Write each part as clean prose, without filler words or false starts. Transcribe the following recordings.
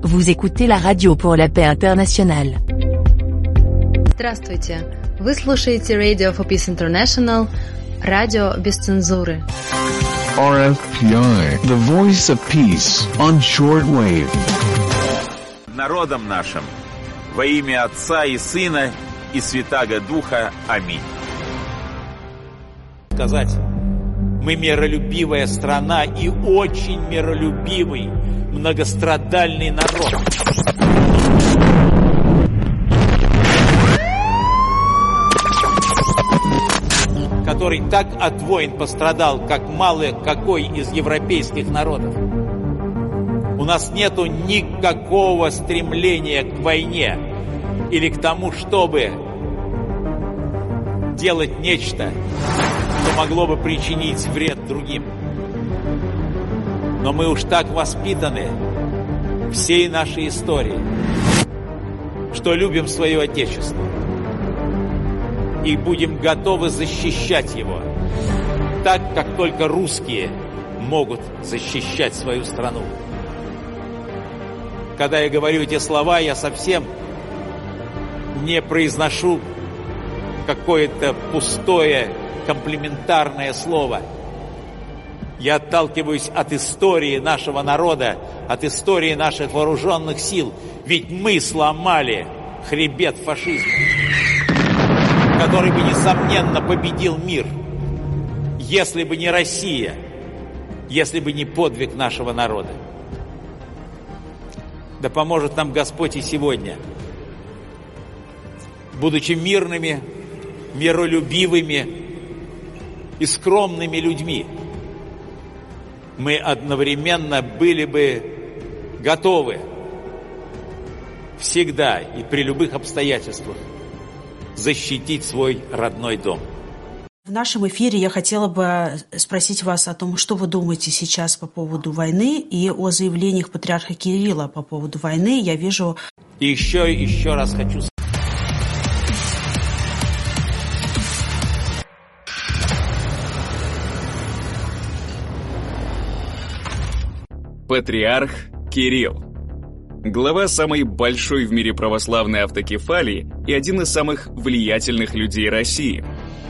Vous écoutez la radio pour la paix internationale. Здравствуйте! Вы слушаете Radio for Peace International, радио без цензуры. RFPI, the voice of peace on shortwave. Народом нашим, во имя Отца и Сына и Святаго Духа. Аминь. Сказать, мы миролюбивая страна и очень миролюбивый, многострадальный народ. Который так от войн пострадал, как мало какой из европейских народов. У нас нету никакого стремления к войне или к тому, чтобы делать нечто, что могло бы причинить вред другим. Но мы уж так воспитаны всей нашей истории, что любим свое Отечество и будем готовы защищать его, так, как только русские могут защищать свою страну. Когда я говорю эти слова, я совсем не произношу какое-то пустое комплиментарное слово. Я отталкиваюсь от истории нашего народа, от истории наших вооруженных сил. Ведь мы сломали хребет фашизма, который бы, несомненно, победил мир, если бы не Россия, если бы не подвиг нашего народа. Да поможет нам Господь и сегодня, будучи мирными, миролюбивыми и скромными людьми, мы одновременно были бы готовы всегда и при любых обстоятельствах защитить свой родной дом. В нашем эфире я хотела бы спросить вас о том, что вы думаете сейчас по поводу войны и о заявлениях патриарха Кирилла по поводу войны. Я вижу... И еще раз хочу сказать. Патриарх Кирилл. Глава самой большой в мире православной автокефалии и один из самых влиятельных людей России.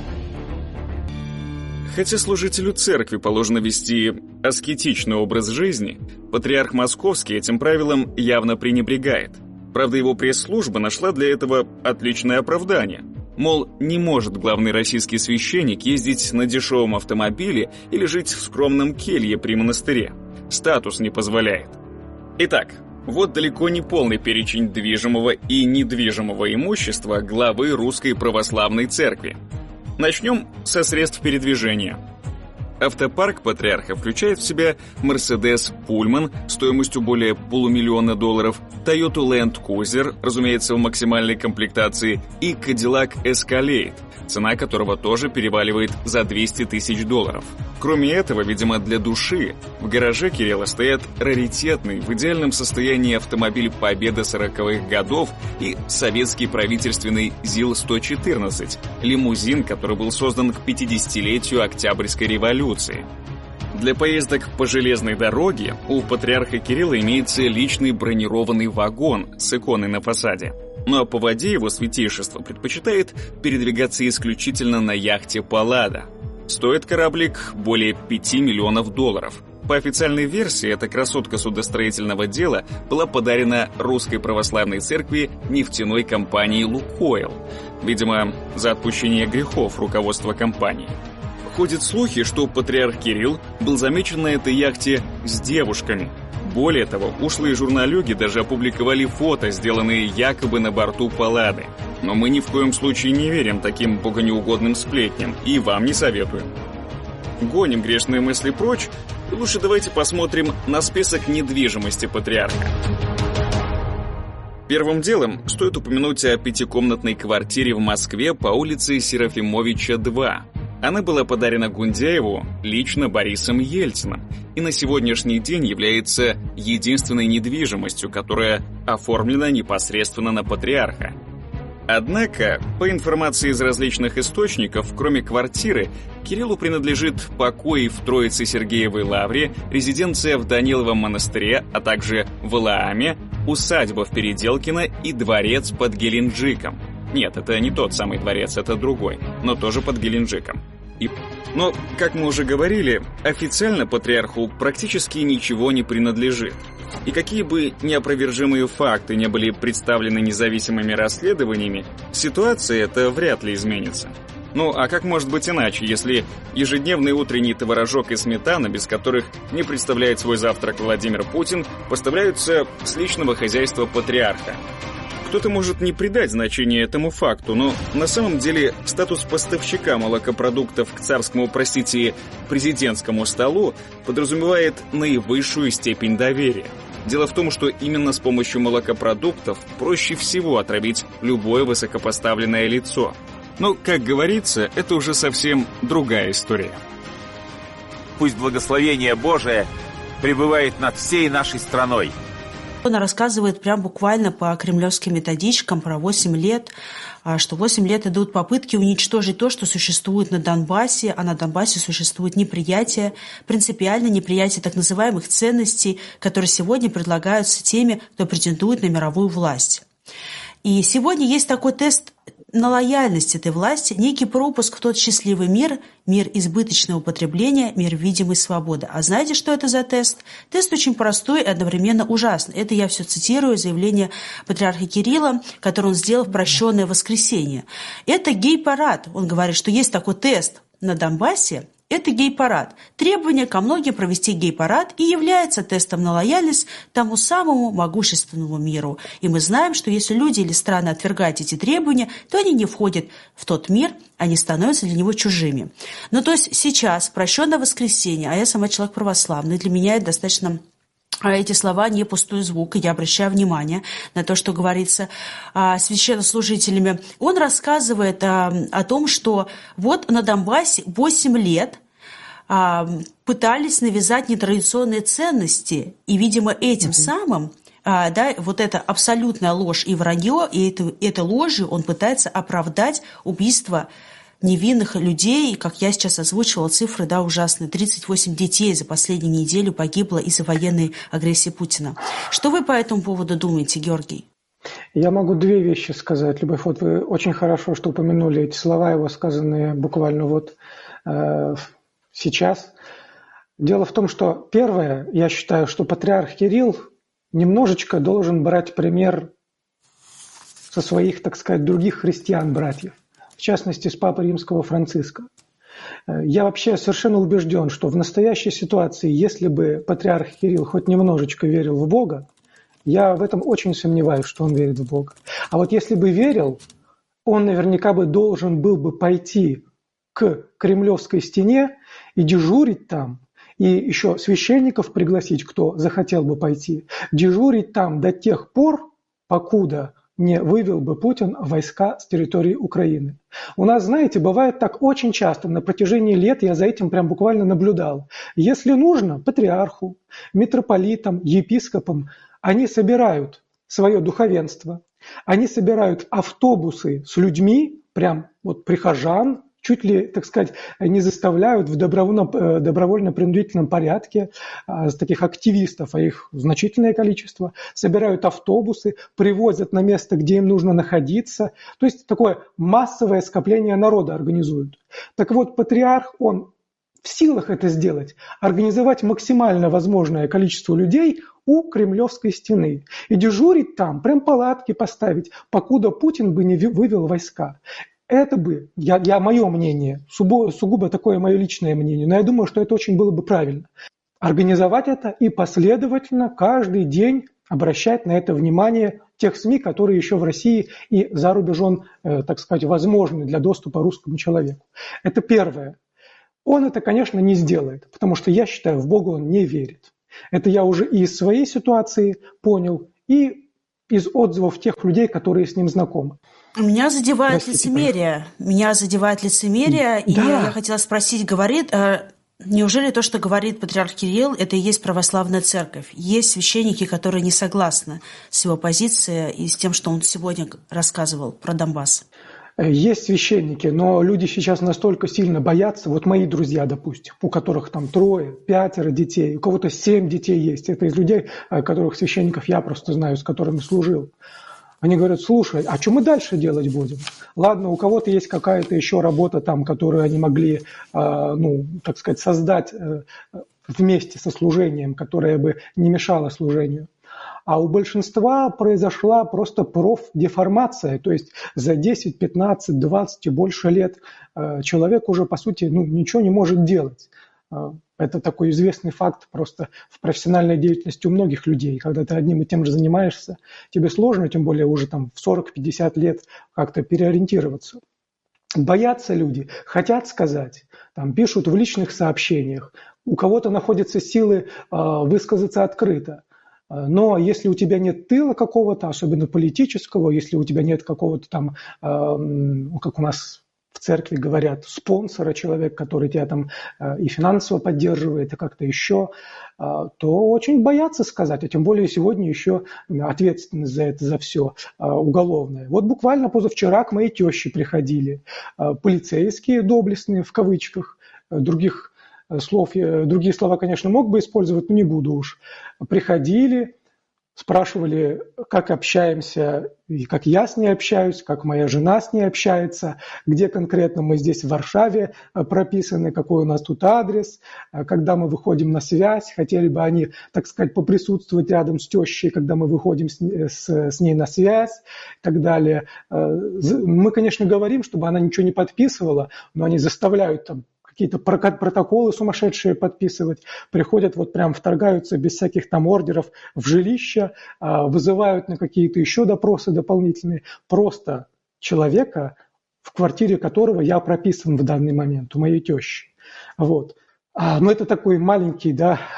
Хотя служителю церкви положено вести аскетичный образ жизни, патриарх Московский этим правилам явно пренебрегает. Правда, его пресс-служба нашла для этого отличное оправдание. Мол, не может главный российский священник ездить на дешевом автомобиле или жить в скромном келье при монастыре. Статус не позволяет. Итак, вот далеко не полный перечень движимого и недвижимого имущества главы Русской Православной Церкви. Начнем со средств передвижения. Автопарк патриарха включает в себя Mercedes Pullman стоимостью более $500 000, Toyota Land Cruiser, разумеется, в максимальной комплектации, и Cadillac Escalade, цена которого тоже переваливает за $200 000. Кроме этого, видимо, для души, в гараже Кирилла стоят раритетный, в идеальном состоянии автомобиль Победы 40-х годов и советский правительственный ЗИЛ-114, лимузин, который был создан к 50-летию Октябрьской революции. Для поездок по железной дороге у патриарха Кирилла имеется личный бронированный вагон с иконой на фасаде. Ну а по воде его святейшество предпочитает передвигаться исключительно на яхте «Паллада». Стоит кораблик более $5 миллионов. По официальной версии, эта красотка судостроительного дела была подарена Русской Православной Церкви нефтяной компанией «Лукойл», видимо, за отпущение грехов руководства компании. Ходят слухи, что патриарх Кирилл был замечен на этой яхте с девушками. Более того, ушлые журналюги даже опубликовали фото, сделанные якобы на борту «Паллады». Но мы ни в коем случае не верим таким богонеугодным сплетням и вам не советуем. Гоним грешные мысли прочь, и лучше давайте посмотрим на список недвижимости патриарха. Первым делом стоит упомянуть о пятикомнатной квартире в Москве по улице Серафимовича, 2. Она была подарена Гундяеву лично Борисом Ельциным и на сегодняшний день является единственной недвижимостью, которая оформлена непосредственно на патриарха. Однако, по информации из различных источников, кроме квартиры, Кириллу принадлежит покои в Троице-Сергиевой лавре, резиденция в Даниловом монастыре, а также в Илааме, усадьба в Переделкино и дворец под Геленджиком. Нет, это не тот самый дворец, это другой, но тоже под Геленджиком. Но, как мы уже говорили, официально патриарху практически ничего не принадлежит. И какие бы неопровержимые факты не были представлены независимыми расследованиями, ситуация эта вряд ли изменится. Ну, а как может быть иначе, если ежедневный утренний творожок и сметана, без которых не представляет свой завтрак Владимир Путин, поставляются с личного хозяйства патриарха? Кто-то может не придать значения этому факту, но на самом деле статус поставщика молокопродуктов к царскому, простите, президентскому столу подразумевает наивысшую степень доверия. Дело в том, что именно с помощью молокопродуктов проще всего отравить любое высокопоставленное лицо. Но, как говорится, это уже совсем другая история. Пусть благословение Божие пребывает над всей нашей страной. Он рассказывает прям буквально по кремлевским методичкам про 8 лет, что 8 лет идут попытки уничтожить то, что существует на Донбассе, а на Донбассе существует неприятие, принципиальное неприятие так называемых ценностей, которые сегодня предлагаются теми, кто претендует на мировую власть. И сегодня есть такой тест на лояльность этой власти, некий пропуск в тот счастливый мир, мир избыточного потребления, мир видимой свободы. А знаете, что это за тест? Тест очень простой и одновременно ужасный. Это я все цитирую заявление патриарха Кирилла, которое он сделал в прощенное воскресенье. Это гей-парад. Он говорит, что есть такой тест на Донбассе. Это гей-парад. Требование ко многим провести гей-парад и является тестом на лояльность тому самому могущественному миру. И мы знаем, что если люди или страны отвергают эти требования, то они не входят в тот мир, они становятся для него чужими. Ну, то есть сейчас, прощенное воскресенье, а я сама человек православный, для меня это достаточно... Эти слова не пустой звук, и я обращаю внимание на то, что говорится священнослужителями. Он рассказывает о том, что вот на Донбассе 8 лет пытались навязать нетрадиционные ценности, и, видимо, этим самым вот эта абсолютная ложь и вранье, и этой ложью он пытается оправдать убийство невинных людей, как я сейчас озвучивала цифры, ужасные. 38 детей за последнюю неделю погибло из-за военной агрессии Путина. Что вы по этому поводу думаете, Георгий? Я могу две вещи сказать. Любовь, вот вы очень хорошо, что упомянули эти слова, его сказанные буквально вот сейчас. Дело в том, что первое, я считаю, что патриарх Кирилл немножечко должен брать пример со своих, так сказать, других христиан-братьев. В частности, с Папы Римского Франциска. Я вообще совершенно убежден, что в настоящей ситуации, если бы патриарх Кирилл хоть немножечко верил в Бога, я в этом очень сомневаюсь, что он верит в Бога. А вот если бы верил, он наверняка бы должен был бы пойти к Кремлевской стене и дежурить там, и еще священников пригласить, кто захотел бы пойти, дежурить там до тех пор, покуда не вывел бы Путин войска с территории Украины. У нас, знаете, бывает так очень часто, на протяжении лет я за этим прям буквально наблюдал. Если нужно, патриарху, митрополитам, епископам, они собирают свое духовенство, они собирают автобусы с людьми, прям вот прихожан, чуть ли, так сказать, не заставляют в добровольно-принудительном порядке таких активистов, а их значительное количество, собирают автобусы, привозят на место, где им нужно находиться. То есть такое массовое скопление народа организуют. Так вот, патриарх, он в силах это сделать, организовать максимально возможное количество людей у Кремлевской стены и дежурить там, прям палатки поставить, покуда Путин бы не вывел войска. Это бы, мое мнение, сугубо такое мое личное мнение, но я думаю, что это очень было бы правильно. Организовать это и последовательно каждый день обращать на это внимание тех СМИ, которые еще в России и за рубежом, так сказать, возможны для доступа русскому человеку. Это первое. Он это, конечно, не сделает, потому что я считаю, в Бога он не верит. Это я уже и из своей ситуации понял, и из отзывов тех людей, которые с ним знакомы. Меня задевает лицемерие. И да. Я хотела спросить, неужели то, что говорит патриарх Кирилл, это и есть православная церковь? Есть священники, которые не согласны с его позицией и с тем, что он сегодня рассказывал про Донбасс? Есть священники, но люди сейчас настолько сильно боятся, вот мои друзья, допустим, у которых там 3, 5 детей, у кого-то 7 детей есть, это из людей, которых священников я просто знаю, с которыми служил. Они говорят, слушай, а что мы дальше делать будем? Ладно, у кого-то есть какая-то еще работа там, которую они могли, так сказать, создать вместе со служением, которая бы не мешала служению. А у большинства произошла просто профдеформация, то есть за 10, 15, 20 и больше лет человек уже, по сути, ничего не может делать. Это такой известный факт просто в профессиональной деятельности у многих людей. Когда ты одним и тем же занимаешься, тебе сложно, тем более уже там в 40-50 лет как-то переориентироваться. Боятся люди, хотят сказать, там, пишут в личных сообщениях, у кого-то находятся силы высказаться открыто. Но если у тебя нет тыла какого-то, особенно политического, если у тебя нет какого-то там, как у нас в церкви говорят, спонсора, человека, который тебя там и финансово поддерживает, и как-то еще, то очень боятся сказать, а тем более сегодня еще ответственность за это, за все уголовная. Вот буквально позавчера к моей теще приходили полицейские доблестные, в кавычках, другие слова, конечно, мог бы использовать, но не буду уж. Приходили, спрашивали, как общаемся, и как я с ней общаюсь, как моя жена с ней общается, где конкретно мы здесь в Варшаве прописаны, какой у нас тут адрес, когда мы выходим на связь, хотели бы они, так сказать, поприсутствовать рядом с тещей, когда мы выходим с ней на связь и так далее. Мы, конечно, говорим, чтобы она ничего не подписывала, но они заставляют там какие-то протоколы сумасшедшие подписывать, приходят, вот прям вторгаются без всяких там ордеров в жилище, вызывают на какие-то еще допросы дополнительные. Просто человека, в квартире которого я прописан в данный момент, у моей тещи. Вот. Но это такой маленький,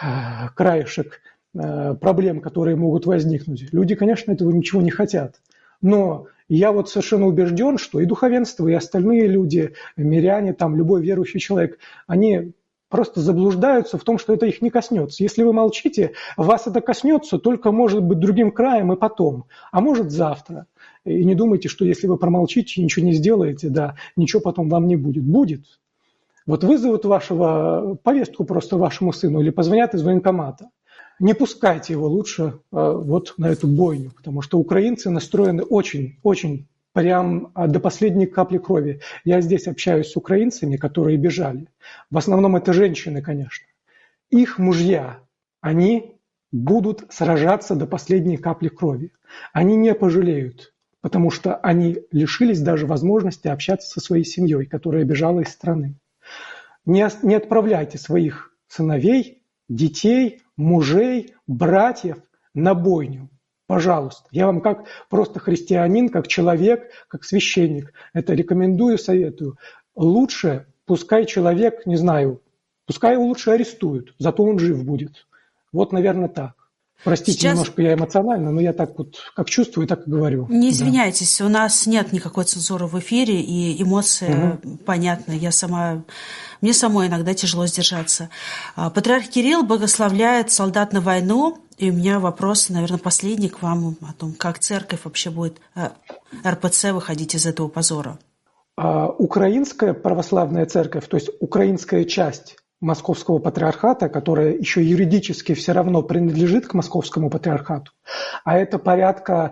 краешек проблем, которые могут возникнуть. Люди, конечно, этого ничего не хотят. Но я вот совершенно убежден, что и духовенство, и остальные люди, миряне, там, любой верующий человек, они просто заблуждаются в том, что это их не коснется. Если вы молчите, вас это коснется только, может быть, другим краем и потом, а может завтра. И не думайте, что если вы промолчите и ничего не сделаете, ничего потом вам не будет. Будет. Вот вызовут повестку просто вашему сыну или позвонят из военкомата. Не пускайте его лучше вот на эту бойню, потому что украинцы настроены очень прям до последней капли крови. Я здесь общаюсь с украинцами, которые бежали. В основном это женщины, конечно. Их мужья, они будут сражаться до последней капли крови. Они не пожалеют, потому что они лишились даже возможности общаться со своей семьей, которая бежала из страны. Не отправляйте своих сыновей, детей, мужей, братьев на бойню. Пожалуйста. Я вам как просто христианин, как человек, как священник это рекомендую, советую. Лучше пускай человек, не знаю, пускай его лучше арестуют, зато он жив будет. Вот, наверное, так. Простите, немножко я эмоционально, но я так вот как чувствую, так и говорю. Не извиняйтесь, у нас нет никакой цензуры в эфире, и эмоции понятны. Мне самой иногда тяжело сдержаться. Патриарх Кирилл благословляет солдат на войну, и у меня вопрос, наверное, последний к вам о том, как церковь вообще будет, РПЦ, выходить из этого позора. Украинская православная церковь, то есть украинская часть Московского патриархата, которая еще юридически все равно принадлежит к Московскому патриархату, а это порядка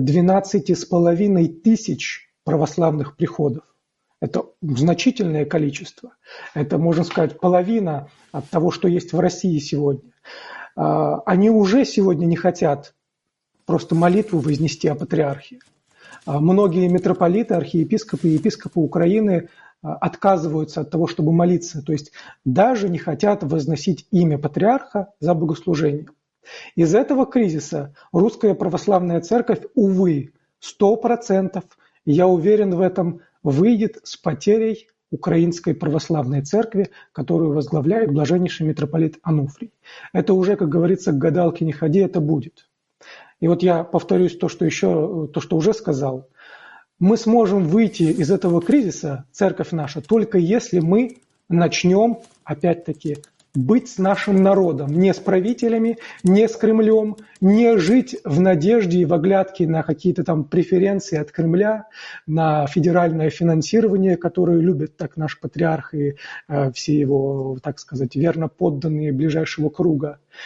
12,5 тысяч православных приходов. Это значительное количество. Это, можно сказать, половина от того, что есть в России сегодня. Они уже сегодня не хотят просто молитву вознести о патриархе. Многие митрополиты, архиепископы и епископы Украины отказываются от того, чтобы молиться, то есть даже не хотят возносить имя патриарха за богослужение. Из этого кризиса Русская Православная Церковь, увы, 100%, я уверен в этом, выйдет с потерей Украинской Православной Церкви, которую возглавляет блаженнейший митрополит Ануфрий. Это уже, как говорится, к гадалке не ходи, это будет. И вот я повторюсь то, что уже сказал. Мы сможем выйти из этого кризиса, церковь наша, только если мы начнем, опять-таки, быть с нашим народом, не с правителями, не с Кремлем, не жить в надежде и в оглядке на какие-то там преференции от Кремля, на федеральное финансирование, которое любит так наш патриарх и все его, так сказать, верно подданные ближайшего круга.